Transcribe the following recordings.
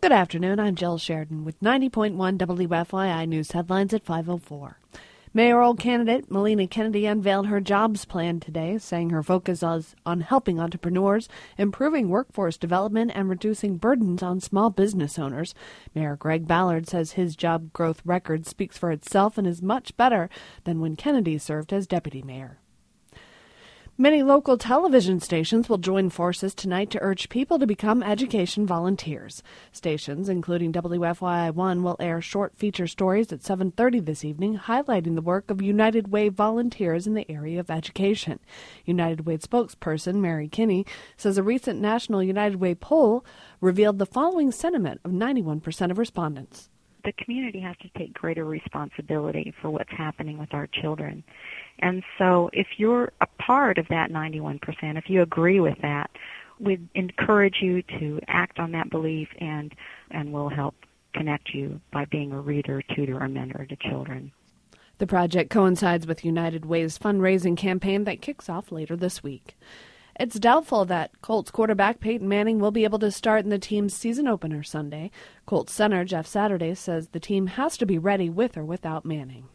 Good afternoon, I'm Jill Sheridan with 90.1 WFYI News headlines at 5:04. Mayoral candidate Melina Kennedy unveiled her jobs plan today, saying her focus is on helping entrepreneurs, improving workforce development, and reducing burdens on small business owners. Mayor Greg Ballard says his job growth record speaks for itself and is much better than when Kennedy served as deputy mayor. Many local television stations will join forces tonight to urge people to become education volunteers. Stations, including WFYI1, will air short feature stories at 7:30 this evening, highlighting the work of United Way volunteers in the area of education. United Way spokesperson Mary Kinney says a recent National United Way poll revealed the following sentiment of 91% of respondents. The community has to take greater responsibility for what's happening with our children. And so if you're a part of that 91%, if you agree with that, we'd encourage you to act on that belief, and we'll help connect you by being a reader, tutor, or mentor to children. The project coincides with United Way's fundraising campaign that kicks off later this week. It's doubtful that Colts quarterback Peyton Manning will be able to start in the team's season opener Sunday. Colts center Jeff Saturday says the team has to be ready with or without Manning.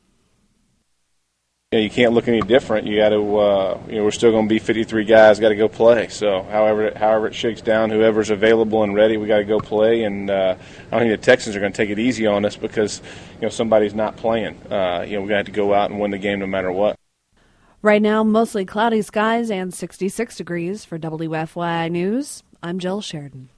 Yeah, you can't look any different. You got to, we're still going to be 53 guys. Got to go play. So, however it shakes down, whoever's available and ready, we got to go play. And I don't think the Texans are going to take it easy on us because, somebody's not playing. We're going to have to go out and win the game no matter what. Right now, mostly cloudy skies and 66 degrees. For WFYI News, I'm Jill Sheridan.